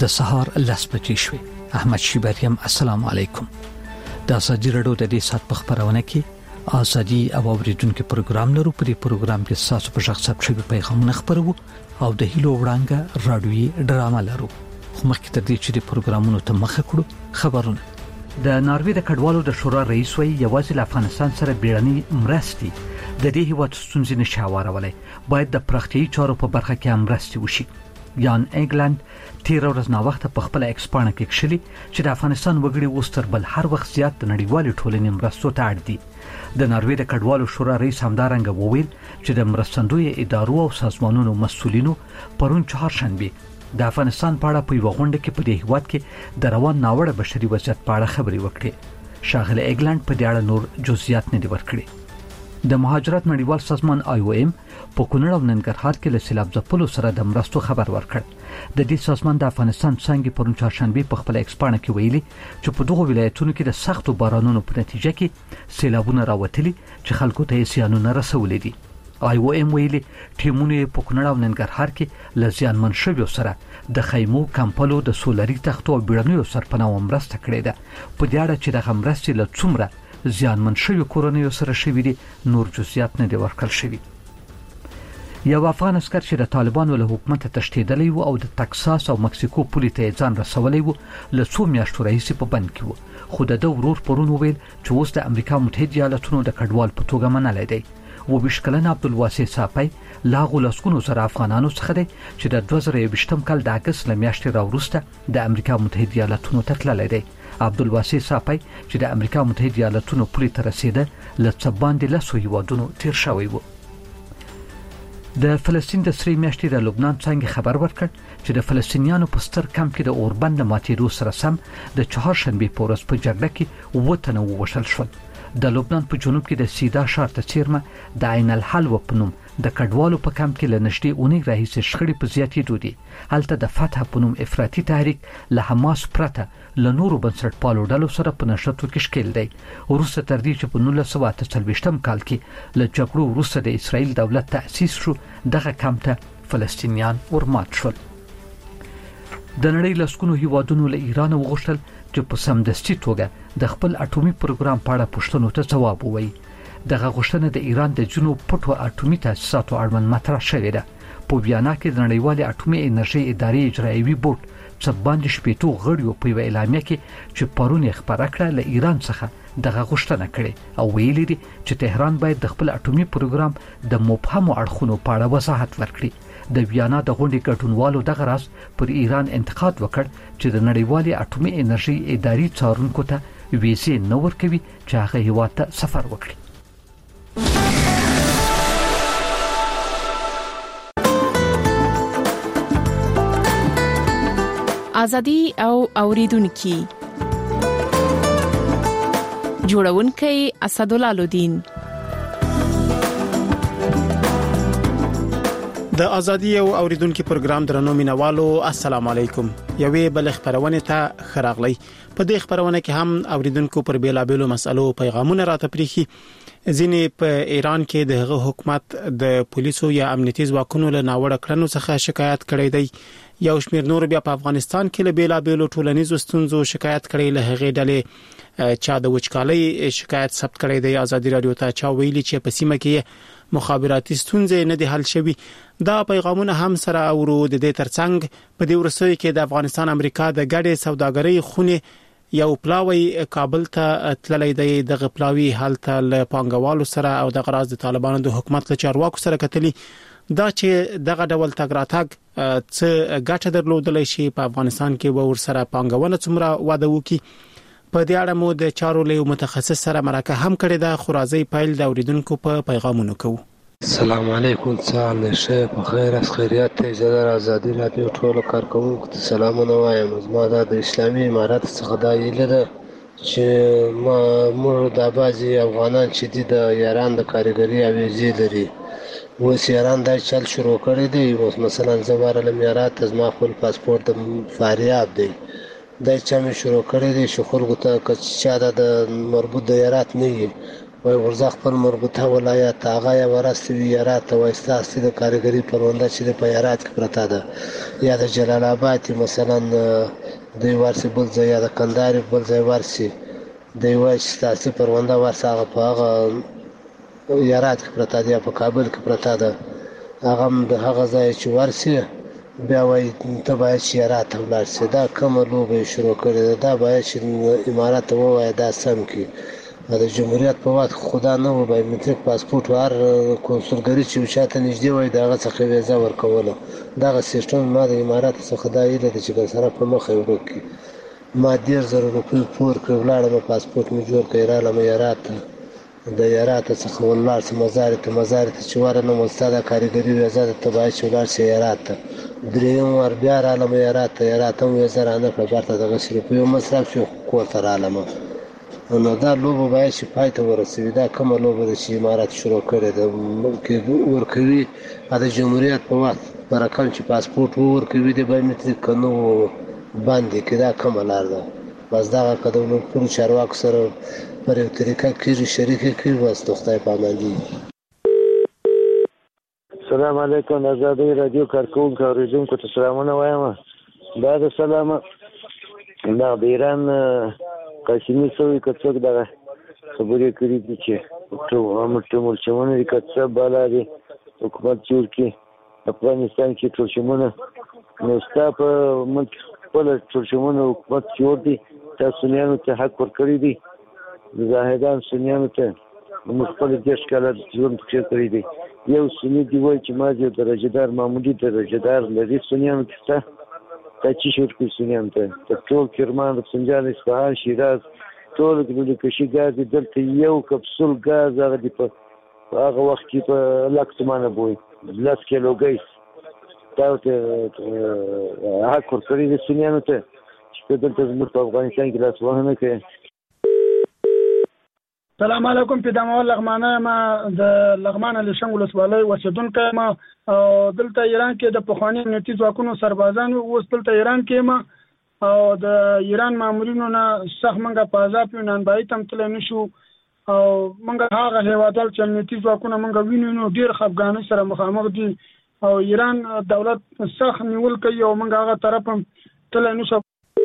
د سهار 10 بجې شوې. احمد شیبریم السلام علیکم. د ازادي رادیو د دې سات په خبرونه کې ازادي او اوریدونکو پروګرام لرو. په دې پروګرام کې تاسو په شخص ثبت پیغامونه خبرو او د هیلو وړاندې رادیوي ډرامه لرو. خو مخکې تر دې چې د پروګرامونو ته مخه کړو خبرونه. د ناروې د کډوالو د شورا رئیس وی یوازې له افغانستان سره بیړني مرستي د دې هیواد ستونزې نشي هوارولای. باید د پراختیايي چارو په برخه کې مرستي وشي. یان انګلند تیر ورځ نا وخت په خپل ایکسپانه کې کښلي چې د افغانستان وګړي اوس تر بل هر وخت زیات د نړیوالې ټولنې مرستو ته اړ دي. د ناروې د کډوالو شورا رئیس همدارنګه وویل چې د مرستندوی ادارو او سازمانونو مسؤلینو پرون چهارشنبه د افغانستان په اړه په یو غونډه کې په دې هیواد کې د روان ناوړه بشري وضعیت په اړه خبرې وکړې. شاغله ایګلند په دې اړه نور جزئیات نه دی ورکړي. د مهاجرت نړیوال سازمان IOM په کونړ او ننګرهار کې له سیلاب ځپلو سره د مرستو خبر ورکړ. د دې سازمان د افغانستان څنګه پرون چهارشنبه په خپل ایکسپانه کې ویلي چې په دغه ولایتونو کې د سختو بارانونو په نتیجه کې سیلابونه راوتلي چې خلکو ته زیانونه رسولي دي. IOM ویلي ټیمونه په کونړ او ننګرهار کې له زیانمن شویو سره د خیمو کمپلو د سولري تختو او بیړنیو سرپناه مرسته کړې ده. په دې اړه چې د مرستې له څومره زیانمن شویو کورنیو سره شوي دي نور جزئیات نه دي ورکړل شوي. یو افغان عسكر چې د طالبانو له حکومت تشدیدلی او د تکساس او مکسیکو پولې ته ځان رسولی و له څو میاشتو راهیسې په بند کې و. خو د ورور پرون وویل چې اوس د امریکا متحده ایالاتونو د کډوال په توګه منلی دی. و بشکلن عبدالواسع صافی لاغو لسکونو سره افغانانو څخه دی چې د 2020 کال د اگست لمیاشتې راوروسته د امریکا متحده ایالاتونو ته تللی دی. عبدالواسع صافی چې د امریکا متحده ایالاتونو پولې ته رسیده له څه باندې لسو هیوادونو تیر شوی و. د فلسطین د سری میاشتې د لبنان څنګه خبر ورکړ چې د فلسطینیانو په ستر کمپ کې د اوربند ماتېدو سره سم د چهارشنبه په ورځ په جګړه کې 7 تنه ووژل شول. د لبنان په جنوب کې د سیدا ښار ته څیرمه د عین الحلوه په نوم د کډوالو په کمپ کې له نږدې اونۍ راهیسې شخړې په زیاتېدو دي. هلته د فتح په نوم افراطي تحریک له حماس پرته له نورو بنسټپالو ډلو سره په نښتو کې ښکېل دی. وروسته تر دې چې په 1948 کال کې له جګړو وروسته د اسرائیل دولت تأسیس شو دغه کمپ ته فلسطینیان ورمات شول. د نړۍ لسکونو هیوادونو له ایران وغوښتل چې په سمدستي توګه د خپل اټومي پروګرام په اړه پوښتنو ته ځواب ووایي. دغه غوښتنه د ایران د جنوب پټو اټومي تاسیساتو اړوند مطرح شوې ده. په بیانات کې د نړیوالې اټومي انرژي ادارې اجرایوي بورډ څه باندې شپېتو غړیو په یوه اعلامیه کې چې پرون یې خبره کړه له ایران څخه دغه غوښتنه کړې او ویلي دي چې تهران باید د خپل اټومي پروګرام د مبهمو اړخونو په اړه وضاحت ورکړي. د ویانا د غونډې ګډونوالو دغه راز پر ایران انتقاد وکړ چې د نړیوالې اټومي انرژي ادارې څارونکو ته ویزې نه ورکوي چې هغه هیواد ته سفر وکړي. ازادي او اوریدونکو جوړونکي اسدالله لودین. د ازادي او اوریدونکو پروګرام درنو مینوالو السلام علیکم. یوې بل خبرونه ته خراغلی. په دې خبرونه کې هم اوریدونکو پر بیلابېلو مسالو پیغامونه راته پریخي. ځینې په ایران کې د حکومت د پولیسو یا امنیتي ځواکونو له ناوړه کړنو څخه شکایت کړی دی. یو شمېر نور بیا په افغانستان کې له بیلابېلو ټولنیزو ستونزو شکایت کړي. له هغې ډلې چا د وچکالۍ شکایت ثبت کړی دی. ازادي رادیو ته چا ویلي چې په سیمه کې مخابراتي ستونزې نه دي حل شوي. دا پیغامونه هم سره اورو. د دې ترڅنګ په دې ورسوي کې د افغانستان امریکا د ګډې سوداګرۍ خونې یو پلاوی کابل ته تللی دی. دغه پلاوی هلته له پانګوالو سره او د غراض د طالبانو د حکومت له چارواکو سره کتلی. دا چې دغه ډول تګ راتګ څه ګټه درلودلی شي په افغانستان کې به ورسره پانګونه څومره واده وکړي. په دې اړه مو د چارو له متخصص سره مرکه هم کړې ده. خو راځي پیل د اوریدونکو په پیغامونو کوو. السلام علیکم. څه شه په خیر اس خیریت ته زړه ازادي رادیو ټول کارکونکو ته سلامونه وایم. زما د اسلامي امارات څخه دا یله چې موږ د بازي افغانان چې د ایران د کاریګری اویزي لري. اوس ایران دا چل شروع کړی دی. اوس مثلا زماره امارات زما خپل پاسپورت فاریاب دی. دا چې مې شروع کړی دی چې خلکو ته چې د مربوط د ایرات نه وي وای ورځ خپل مربوطه ولایت هغه یې ورستوي یارات ته وایي ستاسې د کارګري پرونده چې د په یارات کې پرته ده یا د جلال آباد مثلا دوی ورسي بل ځای یا د کندهار بل ځای ورسي دوی وایي چې ستاسې پرونده ورسه هغه په هغه یارات کې پرته ده یا په کابل کې پرته ده هغه هم د هغه ځای چې ورسي بیا وایي ته باید چې یارات ته ولاړ شې دا کومه لوبه یې شروع کړې ده دا باید چې امارات ته ووایي دا سم کړي د جمهوریت په وخت خدا نه و بایومټریک پاسپورت هر کنسولګري چې چاته نږدې وای د هغه څخه ویزه ورکوله دغه سیستم ما د امارات څخه دا هیله ده چې ګل سره په مخه یې وکړي ما 10,000 روپۍ پور کړ ولاړم پاسپورت مې جوړ کړ رالم یارات ته د یارات څخه ولاړ سم مزار ته چې ورنه مستا د کارګري ویزه ته باید چې ولاړ شي یارات ته دریم ور بیا رالم یارات ته ویزه رانه کړ برته دغه روپۍ مصرف شو کور ته رالم نو دا لوبه باید چې پای ته ورسوي دا کومه لوبه ده چې امارات شروع کړې ده ممکن ورکوي د جمهوریت په وخت په رقم چې پاسپورت ورکوي د بایومټریک کنو باندې کې دا کومه لار ده بس دغه که د ټولو چارواکو سره پر یو طریقه کېږي شریکې کړي بس د خدای په امان دي. السلام علیکم ازادي رادیو کارکونکو اوریدونکو ته سلامونه وایم دا د سلام دا د ایران قاسمي سوی که څوک دغه خبرې کړي دي چې ټولچمونه دي که څه بالا دي حکومت جوړ کړي افغانستان کې ټولچمونه نو ستا په ملک خپله ټولچمونه حکومت جوړ دي تا سنیانو ته حق ورکړی دي د زاهدان سنیانو ته موږ خپل 10 کاله ژوند پکې کړی دی یو سني دی وایي چې ما یو درجهدار معمولي درجهدار لري سنیانو کې ستا تا چې شروع کړي سنیانو ته تر ټول کرمان رفسنجان اصفهان شیراز ټول کشي ګاز دی دلته یو کپسول ګاز هغه دی په هغه وخت کې په لک تومانه بوي 10 کیلو ګیس دا ته حق ورکړي دي سنیانو ته چې دلته زموږ په افغانستان کې لاس وهنه کوي. السلام علیکم پیدامول لغمانه ما د لغمانه لشنګ ولسوالۍ اوسیدونکو ما دلته ایران کې د پخوانی امنیتي ځواکونو سربازانو اوس دلته ایران کې ما او د ایران مامورینو نه سخت منګه په عذاب یونان باید تم تل نشو او منګه هغه هیوادل چې امنیتي ځواکونه منګه وینو ډیر خفګانۍ سره مخامخ دي او ایران دولت سخت نیول کوي او منګه هغه طرف تل نشو.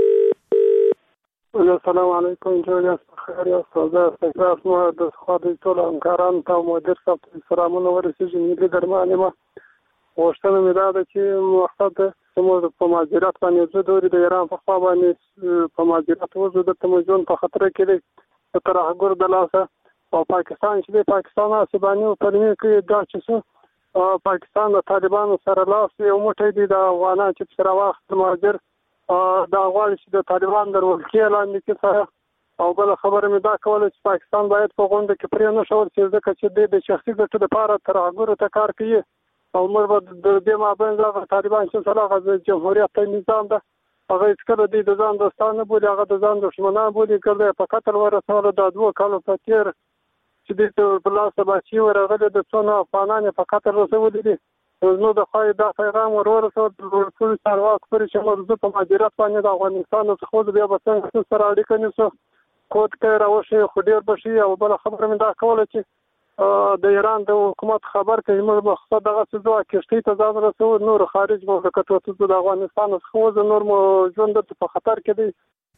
السلام علیکم جوړیاست خیر یاست زه تاسو مو د خاطر ټول همکارانو ته مدیر صاحب سلامونه ورسېږي ملي درمانه ما وښتنه مې دا ده چې مقصد زموږ په ماجرات باندې زه دوري د ایران په خوا باندې په ماجرات وزو د تمجون په خطر کې دی تر هغه د لاسه او پاکستان چې د پاکستان اسباني پرمې کې دا چې پاکستان د طالبانو سره لاس یو موټی دی د افغانان چې سره واخت ماجر دا غواړي چې د طالبان درولکې لاندې کې سره او بل خبره مې دا کوله چې پاکستان باید په غونډه کې پرې نه شول چې ځکه چې د شخصي ګټو لپاره تر هغه ته کار کوي او موږ د دې مابین د طالبان چې سره د جمهوریت نظام ده هغه څکله د ځان دوستانه بولي هغه د ځان دښمنان بولي کله په قتل ورسول د 2 کالو په تیر چې د بلاسه بچي ورغله د څونو افغانان په قتل رسول دي نو د خای دا پیغام ورسول ټول چارواک پر چې موږ په ماجرات باندې د افغانستان څخه بیا به څنګه سره اړیکه نیسو کوټ کې راوښي خو ډیر بشي او بل خبره مې دا کوله چې د ایران د حکومت خبر کوي موږ مقصد دغه څه دوه کشتۍ ته ځان رسو نور خارج مملکت وته د افغانستان څخه نور مو ژوند په خطر کې دی.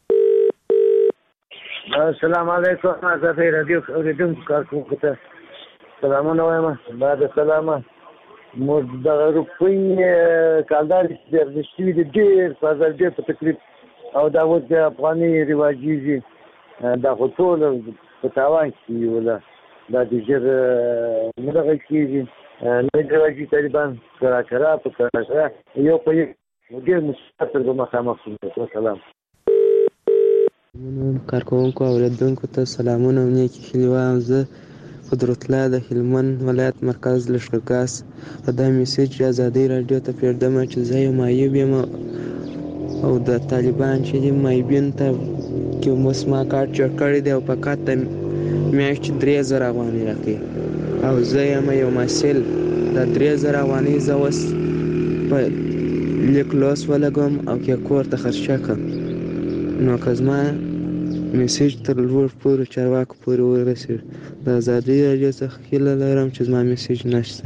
السلام علیکم ازادي رادیو اوریدونکو کارکونکو ته سلامونه وایم بعد سلامه مو د روپۍ کالدار درشتي د ډیر فضل ډیر په تکلیف او دا و د افغاني رواجيږي دا ټول په تاوان کې ولا دا د جر مدغه کېږي نه رواجي طالبان کرا په کرا یو په ډیر مستقر به مخامخ شي. سلام کارکونکو اوریدونکو ته سلامونه نیکی خلیوام زه قدرت الله د هلمند ولایت مرکز لښکرګاس په دا میسج ازادي رادیو ته پیردم چې زه یو مایوب یم او د طالبان چې د مایبین ته کې مسما کارت چور کړی دی او په کاته میاشت 3000 افغانۍ راکړي او زه یم یو مسل د 3000 افغانۍ زه اوس په لیک لوس ولګم او کې کور ته خرچه کړم نو که زما میسج تر لوړ پورې چارواکو پورې ورسېږي. د ازادۍ راډیو څخه هیله لرم چې زما میسج نشته.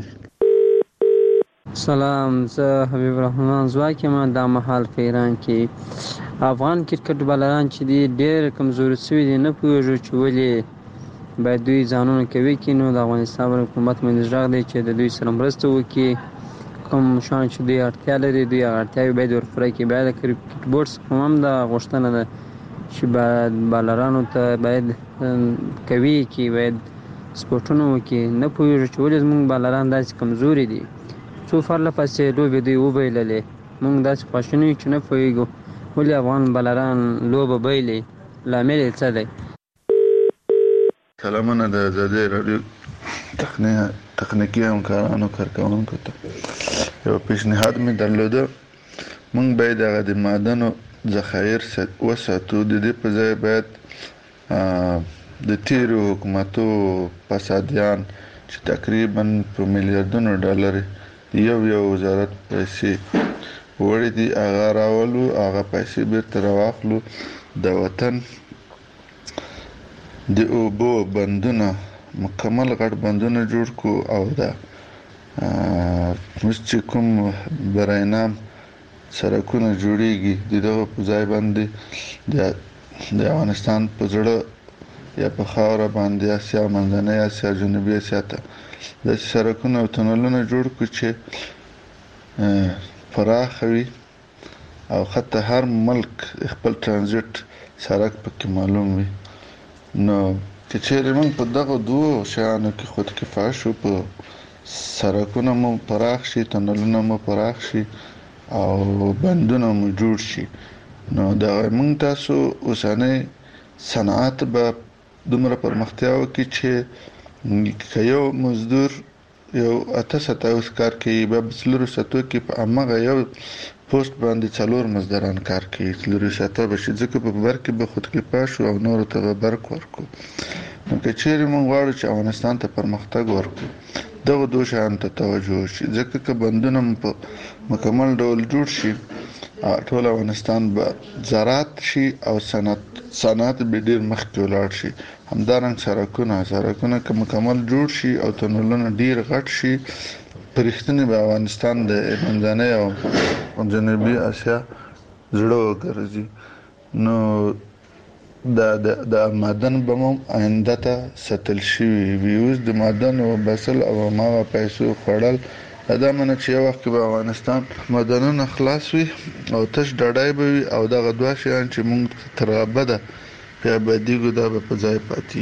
سلام، زه حبیب الرحمن ځواک یم. دا مهال په ایران کې افغان کرکټ بالران چې دي ډېر کمزوري شوي دي، نه پوهېږو چې ولې باید دوی ځانونه قوي کړي. نو د افغانستان حکومت باندې غږ دی چې د دوی سره مرسته وکړي. کوم شیان چې دوی اړتیا لري، دوی هغه اړتیاوې باید ورپوره کړي. باید د کرکټ بورډ څخه هم دا غوښتنه ده چې باید بالرانو ته باید قوي کړي، باید سپورټونه وکړي. نه پوهېږو چې ولې زموږ بالران داسې کمزوري دي. څو پرله پسې لوبې دوی وبایللې، موږ داسې خواشیني یو چې نه پوهېږو ولې افغان بالران لوبه بایلي، لامل یې څه دی؟ سلامونه د ازادۍ راډیو تخنیکي همکارانو کارکوونکو ته. یو پیشنهاد مې درلوده، موږ باید هغه د معدنو ذخایر وساتو. د دې په ځای باید د تیرو حکومتو فسادیان چې تقریبا په میلیاردونو ډالر یو وزارت پیسې وړي دي، هغه راولو، هغه پیسې بیرته راواخلو، د وطن د اوبو بندونه مکمل غټ بندونه جوړ کو، او دا اوس چې کوم براینام سړکونه جوړیږي د دغه په ځای باندې د افغانستان په زړه یا په خاوره باندې اسیا، منځنۍ اسیا، جنوبي اسیا ته داسې سړکونه او تونلونه جوړ کړو چې پراخ وي او حتی هر ملک خپل ترانزیت سړک پکې معلوم وي. نو که چیرې موږ په دغه دوو شیانو کې خودکفا شو، په سړکونه مو پراخ شي، تونلونه مو پراخ شي او بندونه مو جوړ شي، نو دا موږ تاسو اوسنۍ صنعت به دومره پرمختیا وکړي چې که یو مزدور یو 8 کار کوي، به 4 کې په همغه یو پوسټ باندې 4 مزدوران کار کوي، 4 به شي، ځکه په بر کې به خودکفا شو او نورو ته به برق ورکو. نو که چیرې موږ غواړو چې افغانستان ته پرمختګ ورکو، دغه دوه شیانو ته توجه وشي، ځکه که بندونه په مکمل ډول جوړ شي ټول افغانستان به زراعت شي او صنعت به ډیر مخکې ولاړ شي. همدارنګ سړکونه که مکمل جوړ شي او تونلونه ډیر غټ شي، په رښتینې به افغانستان د منځنۍ او جنوبي اسیا زړه وګرځي. نو د معدن به مو آینده ته ساتل شوي وي. اوس د معدن وباسل او هماغه پیسو خوړل دا منه چې یو وخت کې به افغانستان معدنونه خلاص وي او تش ډاډای به وي، او دغه دوه شیان چې موږ تر ابده په ابدیږو دا به په ځای پاتې.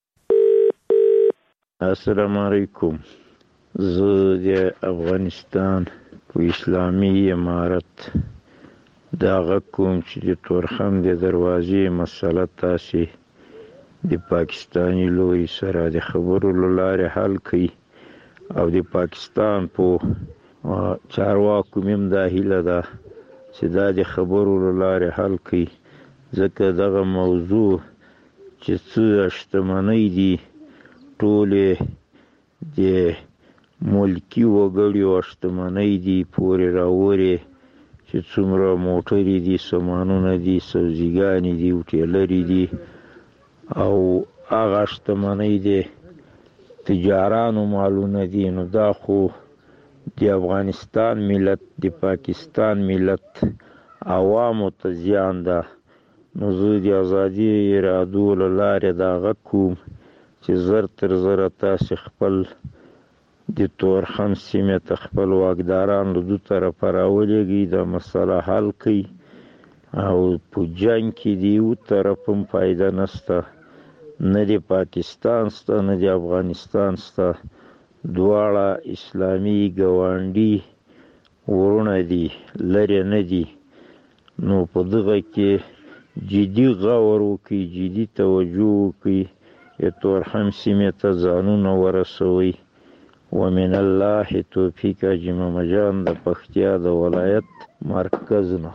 السلام علیکم. زه د افغانستان په اسلامي امارت دغه کوم چې د تورخم د دروازې مسله تاسې د پاکستاني لوري سره د خبرو له لارې حل کړي، او د پاکستان په چارواکو هم دا هیله ده چې دا د خبرو له لارې حل کړي، ځکه دغه موضوع چې څه شتمنۍ دي ټولې د ملکي وګړو شتمنۍ دي پورې راوړي، چې څومره موټرې دي، سامانونه دي، سبزیګانې دي، هوټلرې دي، او هغه شتمنۍ دي تجارانو مالونه دي. نو دا خو د افغانستان ملت، د پاکستان ملت عوامو ته زیان ده. نو زه د ازادي رادیو له لارې دا غږ کوم چې زر تر زره تاسې خپل د تورخم سیمې ته خپل واکداران له دو طرفه راولېږئ، دا مسله حل کړئ، او په جنګ کې د یو طرف هم فایده نشته، نه د پاکستان سته نه د افغانستان سته، دواړه اسلامي ګاونډي ورونه دي، لرې نه دي. نو په دغه کې جدي غور وکړئ، جدي توجه وکړئ، د تورخم سیمې ته ځانونه ورسوئ. ومن الله توفیق. حاجي محمد جان د پکتیا د ولایت مرکز نه.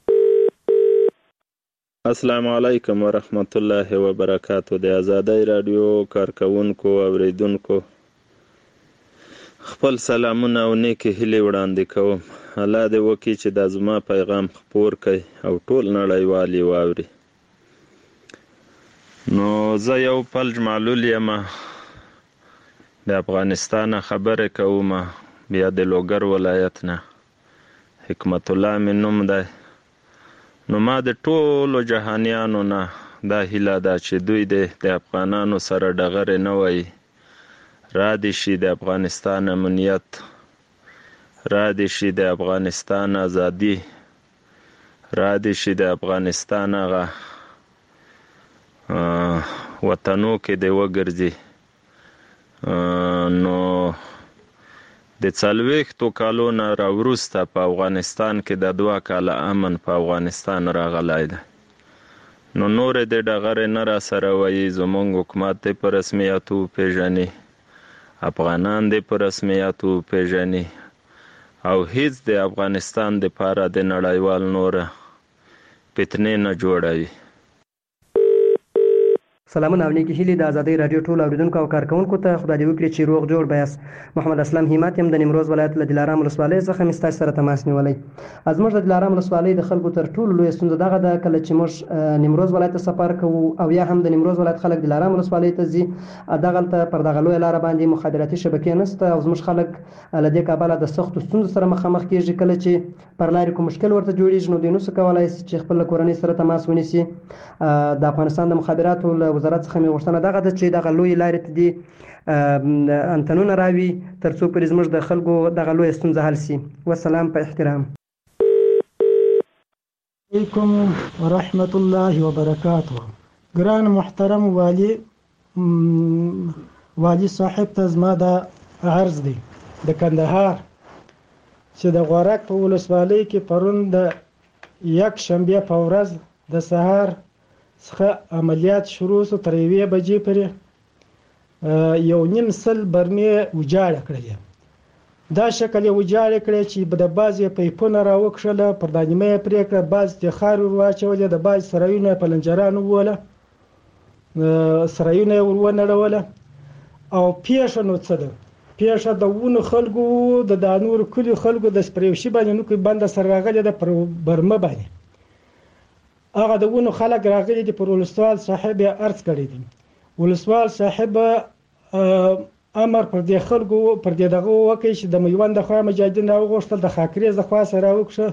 السلام علیکم ورحمت الله وبرکاتو. د ازادۍ راډیو کارکوونکو او اوریدونکو خپل سلامونه او نیکې هیلې وړاندې کوم. الله دې وکړي چې دا زما پیغام خپور کړي او ټول نړیوال یې واوري. نو زه یو فلج معلول یم، د افغانستان خبرې کوم، بیا د لوګر ولایت نه. حکمت الله مې نوم دی. نو ما د ټولو جهانیانو نه دا هیله ده چې دوی د افغانانو سره ډغرې نه وایي، را دې شي د افغانستان امنیت، را دې شي د افغانستان ازادي، را دې شي د افغانستان هغه وطنو کې دی وګرځي. نو د 40 کالو نه راوروسته په افغانستان کې د 2 کاله امن په افغانستان راغلی دی. نو نورې د ډغرې نه را سره وایي، زمونږ حکومت دی په رسمیاتو پیژني، افغانان دی په رسمیاتو پیژني، او هیڅ د افغانستان د پاره د نړیوال نور فتنې نه جوړوي. سلامونه او نیکی هیلې د ازادۍ رادیو ټول اوریدونکو او کارکونکو ته خدای دې وکړي چې روغ جوړ بیاست. محمد اسلام همت یم د نیمروز ولایت له دلارام ولسوالۍ څخه مې ستاسو سره تماس نیولی. زموږ د دلارام ولسوالۍ د خلکو تر ټولو لویه ستونزه دغه ده، کله چې موږ نیمروز ولایت ته سفر کوو او یا هم د نیمروز ولایت خلک دلارام ولسوالۍ ته ځي، دغلته پر دغه لویه لاره باندې مخابراتي شبکې نشته او زموږ خلک له دې کبله د سختو ستونزو سره مخامخ کېږي. کله چې پر لارې کوم مشکل ورته جوړېږي نو دوی نشي کولی چې خپل کورنۍ سره تماس ونیسي. د افغانستان د مخابراتو له وزارت څخه مې غوښتنه دغه ده چې دغه لویې لارې ته دې انتنونه راوي تر څو پرې زموږ د خلکو دغه لویه ستونزه حل شي. والسلام په احترام. علیکم ورحمت الله وبرکاته. ګران محترم والی صاحب ته زما د عرض دی د کندهار چې د غورک په ولسوالۍ کې پرون د یک شنبه په ورځ د سهار څخه عملیات شروع شو، تر 1 بجې پورې 1.5 برمې وجاړه کړلې. دا شکل یې وجاړه کړې چې د بعضې پیپونه راوکښله، پر دانیمه یې پرې کړه، بعضې د خاورې ور واچولې، د بعضې سرایونه یې په لنجرانو ووله، سرایونه یې ور ونړوله. او پیښه نو څه ده؟ پیښه د ونو خلکو د نورو کلیو خلکو د سپریوشي باندې نو کې بنده سره راغلې ده پر برمه باندې. هغه د ونو خلک راغلي دي، پر ولسوال صاحب یې عرض کړی دی. ولسوال صاحب امر پر دې خلکو پر دې دغه وکړي چې د میوند د خوا مجاهدین راوغوښتل، د خاکریز د خوا سره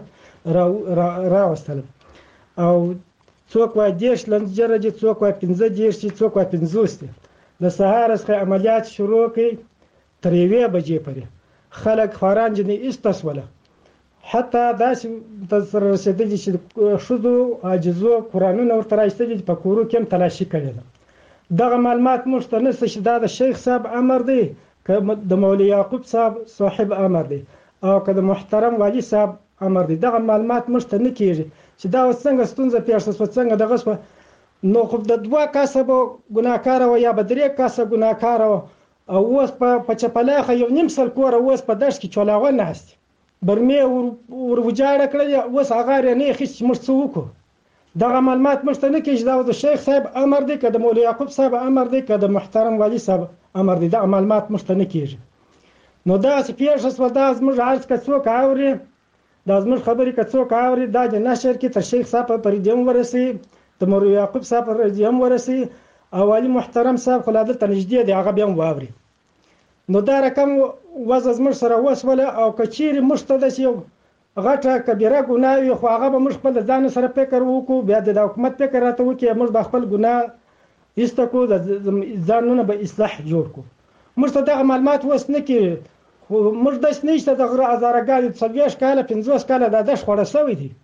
راوستل، او څوک وایي 10 لنجره دي، څوک وایي 15 دي، څوک وایي 50 دي. د سهار څخه عملیات شروع کړي تر 1 بجې پورې خلک خواران جنې ایستسوله، حتی داسې سره رسېدلي چې ښځو عاجزو قرآنونه ورته رایستلي په کورو کې هم تلاشي کړې ده. دغه معلومات موږ ته نشته چې دا د شیخ صاحب امر دی که د مولوي یعقوب صاحب امر دی او که د محترم والي صاحب امر دی. دغه معلومات موږ ته نه کېږي چې دا اوس څنګه ستونزه پېښه شوه، څنګه دغه شوه. نو خو د 2 کسه به ګناهکاره وه یا به 3 کسه ګناهکاره وه، او اوس په چپلاخه 1.5 کوره اوس په دشت کې چولاغه ناست برمې ور وجاړه کړلې، اوس هغه یې نه اخیست چې موږ څه وکړو. دغه معلومات موږ ته نه کېږي چې دا د شیخ صاحب امر دی که د مولوي یعقوب صاحب امر دی که د محترم والي صاحب امر دی. دغه معلومات موږ ته نه کېږي. نو داسې پیښه شوه، دا زموږ عرض که څوک اوري، دا زموږ خبرې که څوک اوري، دا د نشر کې تر شیخ صاحب پورې دې هم ورسوي، د مولوي یعقوب صاحب پورې دې هم ورسوي، او والي محترم صاحب خو لا دلته نږدې دی، هغه بیا هم واوري. نو دا رقم وضع زموږ سره وسوله، او که چیرې موږ ته داسې یو غټه کبیره ګناه وي خو هغه به موږ خپل د ځان سره فکر وکړو، بیا د حکومت فکر راته وکړي، موږ به خپل ګناه ایسته کړو، د ځانونه به اصلاح جوړ کړو. موږ ته دغه معلومات اوس نه کېږي، خو موږ داسې نه چې د غره هزارهګانې 40 کاله 50 کاله دا دښت خوړه شوی دی.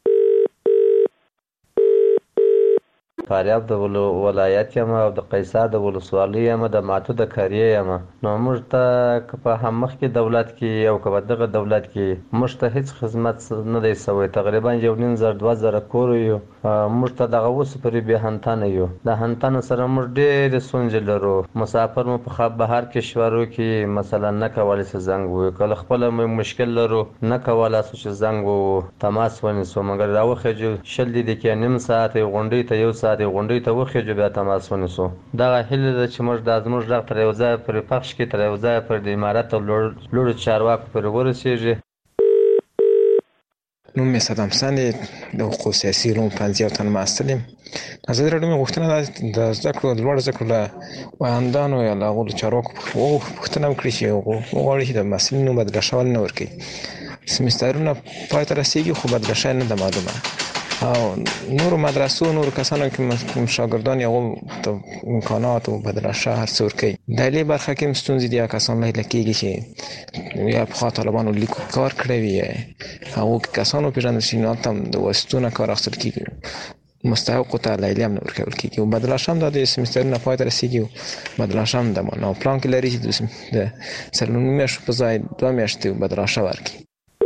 فاریاب د ولایت یم او د قیصر د ولسوالۍ یم، د ماتو د کاریې یم. نو موږ ته که په هم مخکې دولت کې او که په دغه دولت کې موږ ته هیڅ خدمت نه دی شوی. تقریبا 1.5-2 کور یو، موږ ته دغه اوس پورې بې هنتنه یو. د هنتنو سره موږ ډېرې ستونزې لرو. مسافر مو په بهر کشورو کې مثلا نه کولی چې زنګ ووهو، کله خپله مشکل لرو نه کولی شو چې زنګ ووهو تماس ونیسو، مګر راوخېږو 20 دقیقې نیم ساعت غونډۍ ته 1 ساعت غونډۍ ته وخېږو بیا تماس ونیسو. دغه هیله ده چې موږ دا زموږ غږ تر یو ځایه پورې پخش کړي، تر یو ځایه پورې د امارت او لوړو چارواکو پورې ورسېږي. نوم مې صدام حسن د حقوق سیاسي علوم پوهنځي او تن محصل یم. ازادي راډیو مې غوښتنه ده د زده کړو د لوړ زده کړو له وایندانو یا له هغو چارواکو پوښتنه وکړي چې وغواړي چې د محصلینو بدله شول نه ورکوي. سمسترونه پای ته رسېږي خو بدله شوی نه ده معلومه، او نورو مدرسو نورو کسانو کې شاګردان یې ته امکانات او بدله شوی هر څه ورکوي. د دې برخه کې هم ستونزې دي. کسان لیدل کېږي چې یا پخوا طالبانو لیکو کار کړی وي، هغو کسانو پېژندل شي نو هلته هم د واسطو نه کار اخیستل کېږي، مستحقو ته لیلیه هم نه ورکول کېږي. او بدله شوی هم دا د سمسترونه پای ته رسېږي او بدله شوی هم ده نو پلان کې لري چې د 3 میاشتو په ځای 2 میاشتې بدله شوی ورکړي.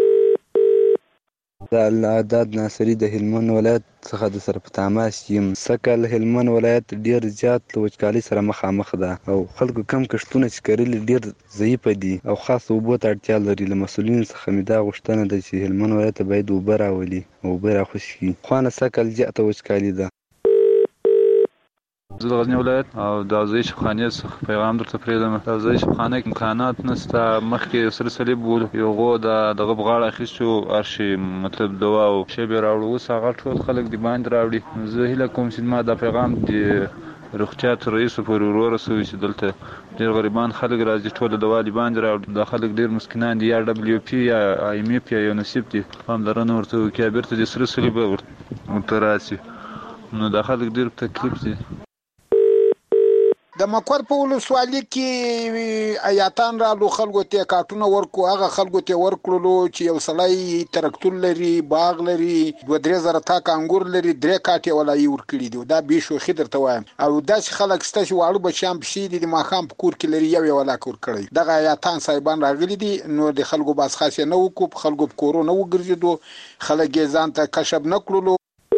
د العداد ناصري د هلمند ولایت څخه د سره په تماس یم. سږکال هلمند ولایت ډیر زیات له وچکالۍ سره مخامخ ده او خلکو کم کښتونه چې کرلي ډیر ضعیفه دي او خاص اوبو ته اړتیا لري. له مسؤلینو څخه مې دا غوښتنه ده چې هلمند ولایت ته باید اوبه راولي او اوبه راخوشي کړي. خوانه سږکال زیاته وچکالي ده. زه د غزني ولایت او د اوزې شفخانې څخه پیغام درته پرېږدم. د اوزې شفخانه امکانات نشته. مخکې سره صلیب و، یو غو دغه بغاړه اخیستو ارشي مطلب دوا او شی به راوړو. اوس هغه ټول خلک د باندې راوړي. زه هیله کوم چې ما دا پیغام د روغتیا تر رئیسو پورې ورسوي چې دلته ډېر غریبان خلک راځي، ټول دوا د باندې راوړي. دا خلک ډېر مسکینان دي، یا WP یا IMF یا یونیسف دي، پاملرنه ورته وکړي بیرته د سره صلیب ورته راسي. نو دا خلک ډېر تکلیف دي. د مقر په ولسوالۍ کې آیاتان رالو، خلکو ته کارتونه ورکو. هغه خلکو ته ورکړلو چې یو سړی ترکتور لري، باغ لري، 2-3 زره تاک انګور لري، 3 کاټې ولایي ورکړي دي. دا به شوخي درته وایم. او داسې خلک شته چې واړه بچیان پسې دي، د ماښام په کور کې لري یو ولاک ورکړي. دغه آیاتان صاحبان راغلي دي، نو د خلکو باس خاصه نه وکړو، خلکو په کورو نه وګرځېدو، خلک یې ځان ته کشف نه کړلو.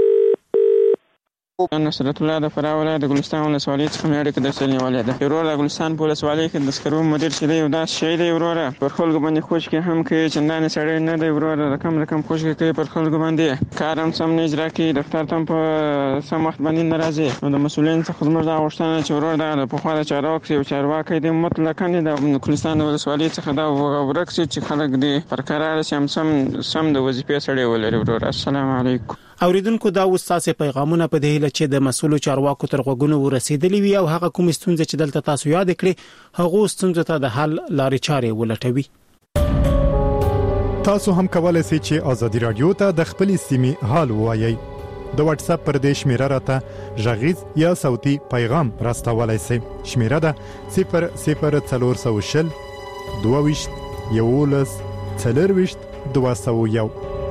نصرت الله د فراه ولایت د ګلستان ولسوالۍ څخه مې اړیکه درسره نیولې ده. ورور د ګلستان په ولسوالۍ کې د سکرو مدیر چې دی یو داسې شی دی وروره، پر خلکو باندې خوشکې هم کوي، چندانې سړی نه دی وروره، رقم خوشکې کوي پر خلکو باندې، کار هم سم نه اجرا کوي، دفتر ته هم په سم وخت باندې نه راځي. نو د مسؤلینو څخه زموږ دا غوښتنه چې ورور د پخوا د چارواکي یو چارواکی دی مطلقاً د ګلستان د ولسوالۍ څخه دا ورک شي چې خلک دې پر قرار شي، هم سم د وظیفې سړی ولري وروره. السلام علیکم. اوریدونکو دا وساسه پیغامونه په دې لچې د مسؤلو چارواکو تر غوګونو ورسېدلې وي او هغه کوم ستونزې چې دلته تاسو یاد کړئ هغه ستونزې ته د حل لارې چارې ولټوي. تاسو هم کولای شئ چې ازادي رادیو ته د خپلې سیمې حال ووایي. د واتس اپ پر دې شمیره راته ژغیز یا صوتي پیغام راستولای شئ. شمیره ده 00420 22 11 40 201.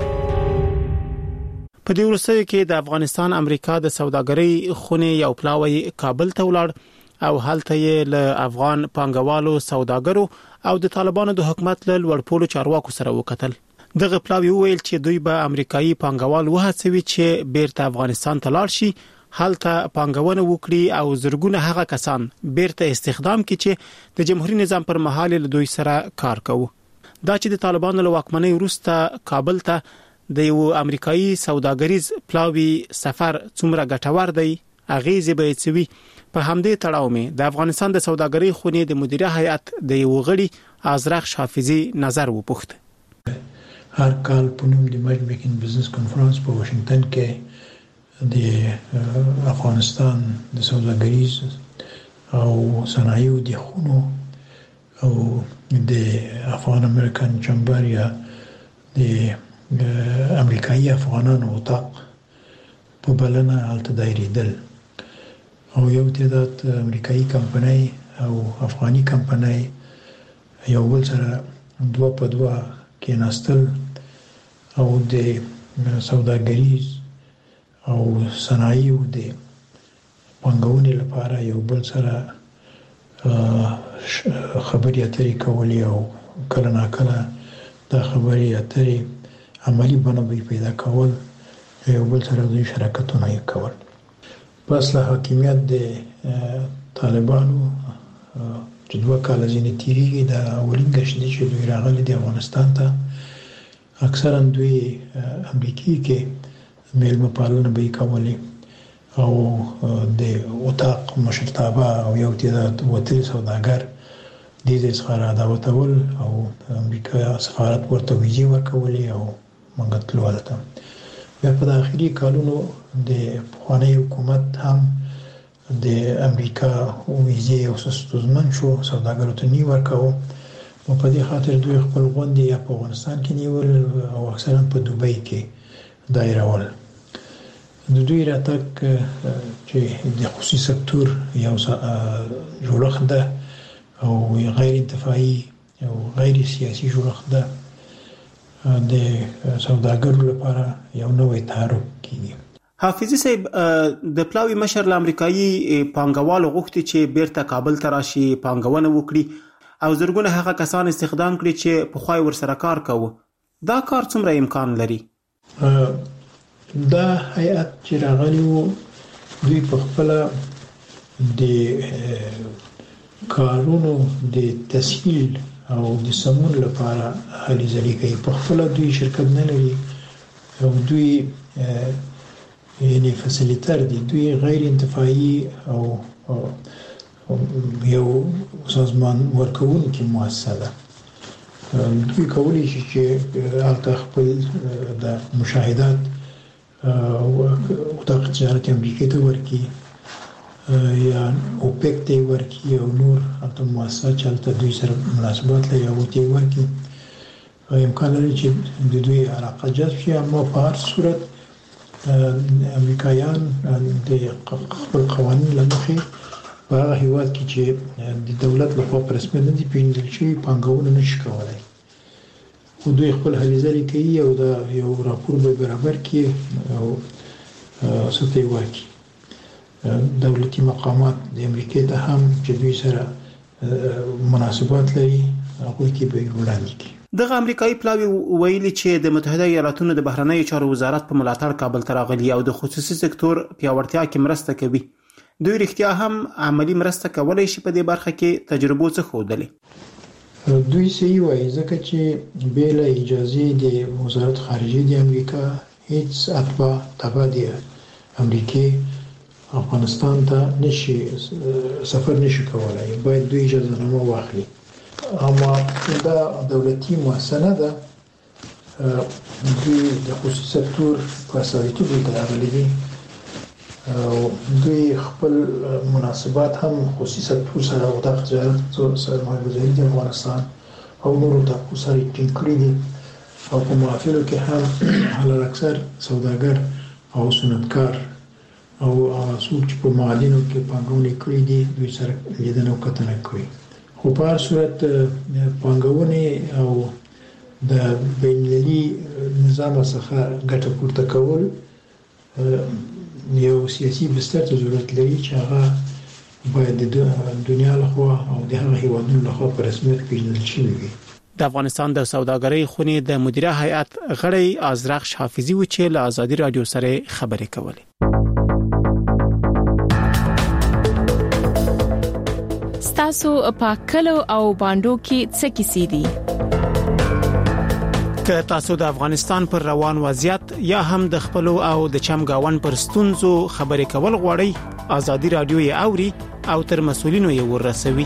په دې ورسره کې د افغانستان امریکا د سوداګرۍ خونې یو پلاوی کابل ته ولاړ او هلته یې له افغان پانګوالو، سوداګرو او د طالبانو د حکومت له لوړپوړو چارواکو سره وکتل. دغه پلاوی ویل چې دوی به امریکایي پانګوال وهڅوي چې بیرته افغانستان ته لاړ شي، هلته پانګونه وکړي او زرګونه هغه کسان بیرته استخدام کړي چې د جمهوریت نظام پر مهال له دوی سره کار کوي. دا چې د طالبانو له واکمنۍ وروسته کابل ته د یو امریکایي سوداګریز پلاوی سفر څومره ګټور دی، اغیزې به یې په همدې تړاو مې د افغانستان د سوداګرۍ خونې د مدیره هیئت د یو غړي ازرق حافظي نظر وپوښت. هر کال په نوم د مرج میکینګ بزنس کانفرنس په واشنگټن کې د افغانستان د سوداګریز او صنایعو د خونو او د افغان امریکن چمبر یا د امریکایي افغانانو اتاق په بلنه هلته دایریدل او یو تعداد امریکایي کمپنۍ او افغاني کمپنۍ یو بل سره 2 په 2 کېناستل او د سوداګریز او صنایعو د پانګونې لپاره یو بل سره خبرې اترې کولې او کله ناکله دا خبرې اترې عملی بڼه پیدا کول، یو بل سره د شراکتونه کول. پس له حاکمیت د طالبانو چې 2 کال ځینې تیریږي د اولین غشت چې دوی راغلي د افغانستان ته، اکثرا دوی امریکای کې میلمه پالنه به کولې او د اتاق مشرتابه او یو تعداد وتلي سوداګر د دې څخه را دعوتول او امریکا سفارت ورته ویزې ورکولې او موږ تلو هلته. بیا په داخلي کالونو د پخوانی حکومت هم د امریکا ویزې او ستونزمن شو، سوداګرو ته نه ورکاوه. نو په دې خاطر دوی خپل غونډې یا په افغانستان کې نیول او اکثرا په دوبۍ کې دایرول. د دوی راتګ چې د خصوصي سکتور یو جوړښت ده او غیر انتفاعي او غیر سیاسي جوړښت ده، د سوداګرو لپاره یو نوې تحرک کیږي. حافظي صاحب، د پلاوی مشر له امریکایي پانګوالو غوښتي چې بیرته کابل ته راشي، پانګونه وکړي او زرګونه هغه کسان استخدام کړي چې په خوای ورسره کار کوي. دا کار څومره امکان لري؟ دا هیئت چې راغلی وو دوی په خپل د کارونو د تسهیل او د سمون لپاره هلي ځلي کوي. په خپل دوی شرکت نه لري او دوی یعنی فسیلیټر دي، دوی غیر انتفاعي او یو سازمان ورکوونکی مؤسسه ده. دوی کولی شي چې هلته خپل د مشاهدات او د تجارت امریکا ته ورکي یا اوپیک ته ورکي او نور هلته مؤسسه چې هلته دوی سره مناسبات لري او ته ورکي. امکان لري چې د دوی علاقه جذب شي، اما په هر صورت امریکایان د خپل قوانین له مخې په هغه هیواد کې چې د دولت لخوا په رسمیت نه دي پیژندل شوي پانګونه نشي کولی، خو دوی خپل هلې ځلې کوي او دا یو راپور به برابر کړي او څه ته یې ورکړي. دولتي مقامات د امریکا ته هم چې دوی سره مناسبات لري هغوی کې به وړاندې کړي. دغه امریکایي پلاوی ویلي چې د متحده ایالاتونو د بهرنیو چارو وزارت په ملاتړ کابل ته راغلي او د خصوصي سکتور پیاوړتیا کې مرسته کوي. دوی رښتیا هم عملی مرسته کولای شي په دې برخه کې تجربو څخه ودلې؟ دوی صحیح وایي ځکه چې بې له اجازې د وزارت خارجه د امریکا هیڅ اتباع تبع د امریکې افغانستان ته نشي سفر نشي کولای، باید دوی اجازه نامه واخلي. اما دا دولتي مؤسسه نه ده، دوی د خصوصي سکتور په اساسي توګه راغلي دي او دوی خپل مناسبات هم خصوصي سکتور سره او د تجارت سره مایوزري د افغانستان او نورو ټاپو سره ټینګ کړی دي او په محافلو کې هم حلال اکثر سوداګر او صنعتکار او څوک چې په معادنو کې پانګونه کړې دي دوی سره لیدنه او کتنه کوي. خو په هر صورت پانګونه او د بین‌المللي نظام څخه ګټه پورته کول یو سیاسي بستر ته ضرورت لري چې هغه باید د دنیا لخوا او د هغه هیوادونو لخوا په رسمیت پیژندل شوی وي. د افغانستان د سوداګرۍ خونې د مدیره هیئت غړی ازرخ حافظي و چې له ازادي رادیو سره خبرې کولې. ستاسو په کلو او باندو کې څه کیسې دي؟ که تاسو د افغانستان پر روان وضعیت یا هم د خپل او د چمګاون پر ستونزو خبرې کول غواړئ، ازادي رادیو یې اوري او تر مسولینو یې ورسوي.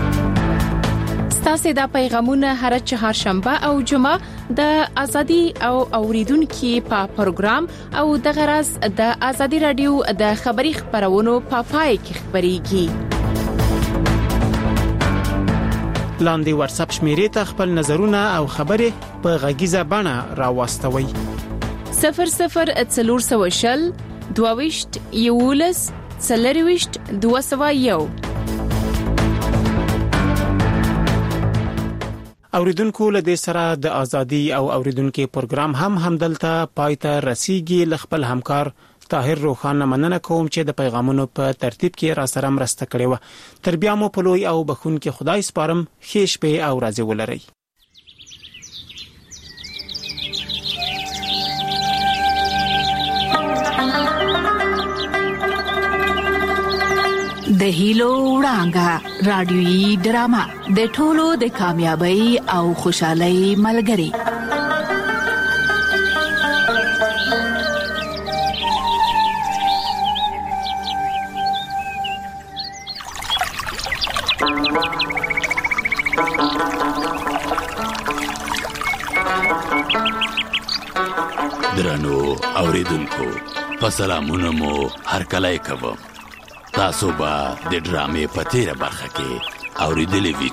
ستاسو د پیغامونه هر چهارشنبه او جمعه د ازادي او اوریدونکو په پروګرام او د غرض د ازادي رادیو د خبري خبرونو په پای کې خبريږي. لاندې واتس اپ شمیرې ته خپل نظرونه او خبرې په غږیزه بڼه راوستوي. 0040 22 یولس 40 201. اوریدونکو له دې سره د ازادي او اوریدونکو پروګرام هم همدلته پایته رسیدي. خپل همکار طاهر روخان مننه کوم چې د پیغامونو په ترتیب کې را سره مرسته کړې و. تر بیا مو په لوی او بخون کې خدای سپارم. ښه شپه او ورځې ولرئ. د هیلو وړانګه رادیويي ډرامه د ټولو د کامیابی او خوشحالي ملګری. درنو اوریدونکو په سلامونه مو هرکلی کوم. تاسو به د ډرامې په تیره برخه کې اوریدلې وي